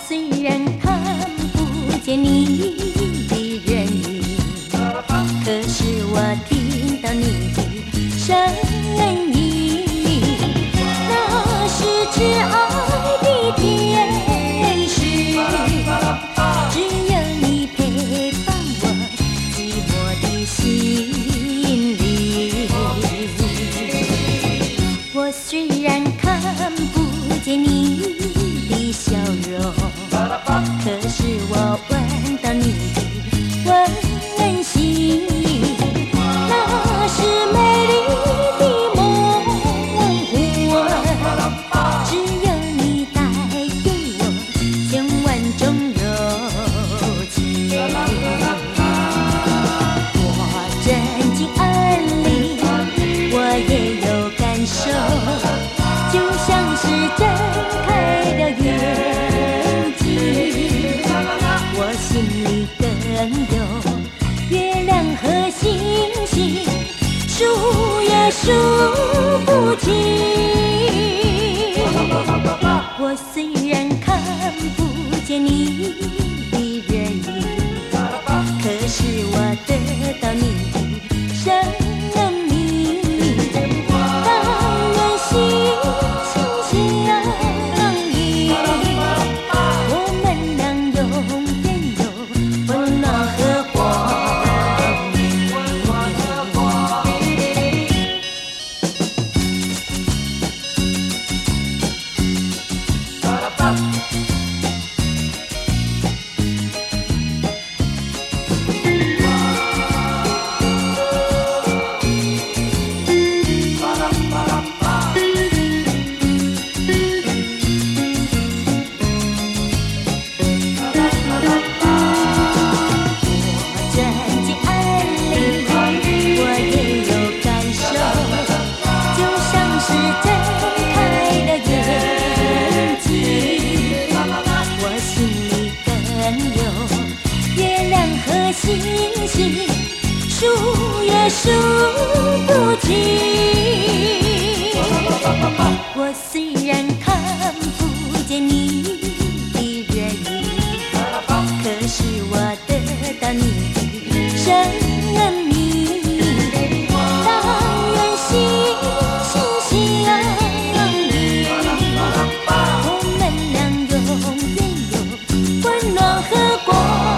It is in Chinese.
虽然看不见你的人影，可是我听到你的声音，那是挚爱的天使，只有你陪伴我寂寞的心里。我虽然看不见你的笑容，可是我闻到你的温馨，那是美丽的梦魂，只有你带给我千万种柔情。我真情而立，我也有感受，就像是睁开了眼睛，我心里更有月亮和星星，数也数不尽。我虽然看不见你的人影，可是我得到你的生命。但愿心心相依，我们俩永远有温暖和光明。真情而立，我也有感受，就像是睁开了眼睛，我心里更有月亮和星星，数也数不尽。我虽然看不见你的人影，可是我得到你的生命。但愿心心相依，我们俩永远有温暖和光。